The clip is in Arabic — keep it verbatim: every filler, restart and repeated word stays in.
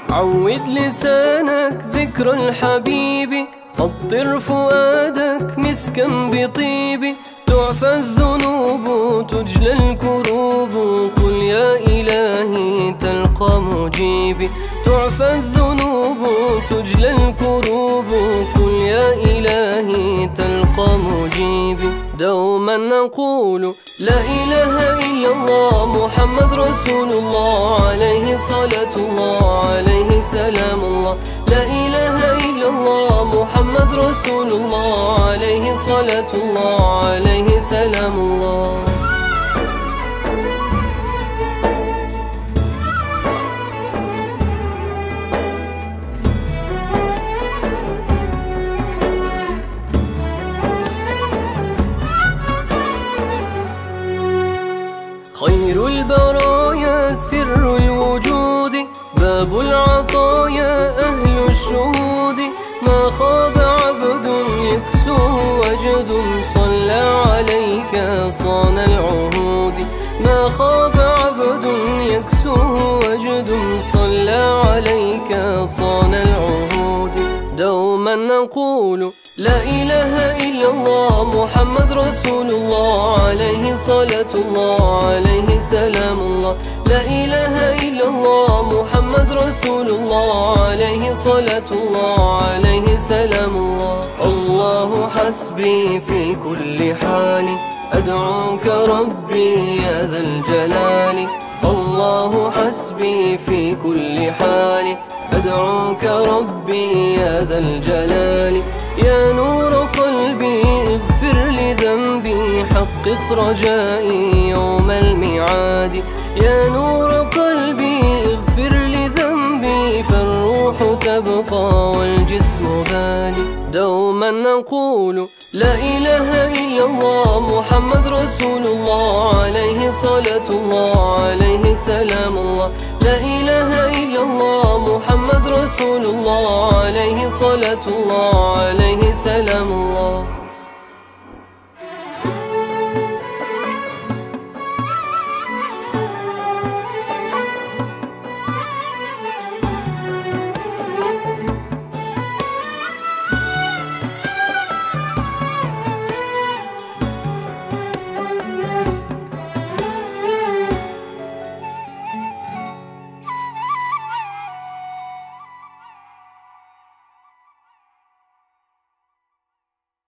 عود لسانك ذكر الحبيب، عطر فؤادك مسكا بطيب، تعفى الذنوب تجلى الكروب، قل يا إلهي تلقى مجيبي. تعفى الذنوب تجلى الكروب، قل يا إلهي تلقى مجيبي. دوما نقول لا إله إلا الله محمد رسول الله، عليه صلاة الله عليه سلام الله. لا إله إلا الله محمد رسول الله، عليه صلاة الله عليه سلام الله. خير البرايا سر الوجود، باب العطايا أهل الشهود، ما خاب عبد يكسوه وجد، صلى عليك صان العهود. ما خاب عبد يكسوه وجد، صلى عليك صان العهود. دوما نقول لا إله إلا الله محمد رسول الله، عليه صلاة الله عليه سلام الله. لا إله إلا الله محمد رسول الله، عليه صلاة الله عليه سلام الله. الله حسبي في كل حال، أدعوك ربي يا ذا الجلال. الله حسبي في كل حال، أدعوك ربي يا ذا الجلال. يا نور قلبي اغفر لذنبي، حقق رجائي يوم الميعاد. يا نور قلبي اغفر لذنبي، فالروح تبقى والجسم بالي. دوما نقول لا إله إلا الله محمد رسول الله، عليه صلاة الله عليه سلام الله. لا إله إلا الله محمد رسول الله، عليه صلاة الله عليه سلام الله.